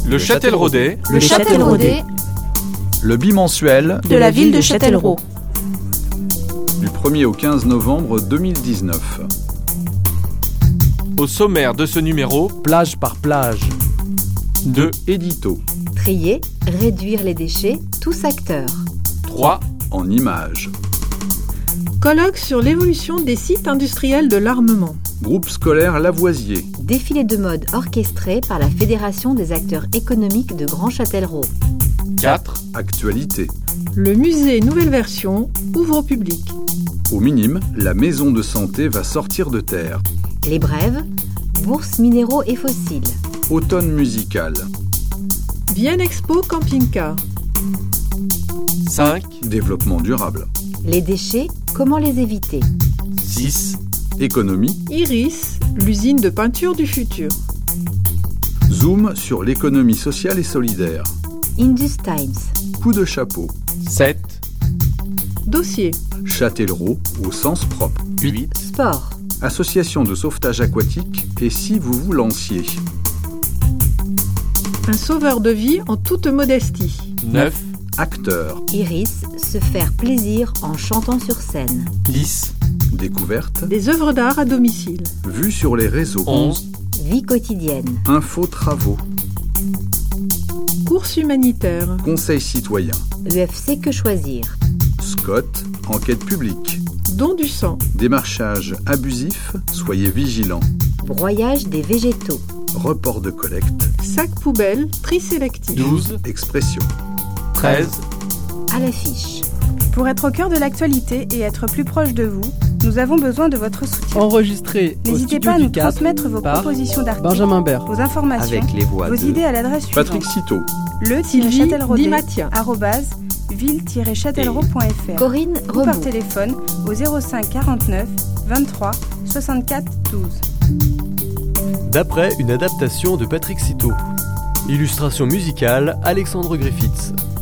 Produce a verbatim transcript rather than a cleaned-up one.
Le Châtelleraudais. Le Châtelleraudais. Le bimensuel De la ville de Châtellerault. Du premier au quinze novembre deux mille dix-neuf. Au sommaire de ce numéro, plage par plage. deux édito. Trier, réduire les déchets, tous acteurs. trois En images. Colloque sur l'évolution des sites industriels de l'armement. Groupe scolaire Lavoisier. Défilé de mode orchestré par la Fédération des acteurs économiques de Grand Châtellerault. quatre Actualité. Le musée Nouvelle Version ouvre au public. Au minime, la maison de santé va sortir de terre. Les brèves, bourses minéraux et fossiles. Automne musical. Vienne Expo Camping-Car. cinq Développement durable. Les déchets, comment les éviter? six Économie. Iris, l'usine de peinture du futur. Zoom sur l'économie sociale et solidaire. Indus Times. Coup de chapeau. sept Dossier. Châtellerault au sens propre. huit Sport. Association de sauvetage aquatique et si vous vous lanciez. Un sauveur de vie en toute modestie. neuf Acteur. Iris, se faire plaisir en chantant sur scène. dix Découverte. Des œuvres d'art à domicile. Vue sur les réseaux. onze Vie quotidienne. Info travaux. Course humanitaire. Conseil citoyen. U F C Que Choisir. Scott. Enquête publique. Don du sang. Démarchage abusif. Soyez vigilants. Broyage des végétaux. Report de collecte. Sac poubelle, tri sélectif. douze Expression. treize À l'affiche. Pour être au cœur de l'actualité et être plus proche de vous, nous avons besoin de votre soutien. Enregistré au N'hésitez studio pas à du nous Cap transmettre vos par propositions d'articles, Benjamin Bert. vos informations, Avec les voix vos de idées à l'adresse suivante. Patrick Citeau. le Sylvie châtelleraudais Dimatia. arobase ville tiret châtellerault point f r Corinne ou par Rebout. téléphone au zéro cinq quarante-neuf vingt-trois soixante-quatre douze. D'après une adaptation de Patrick Citeau. Illustration musicale Alexandre Griffiths.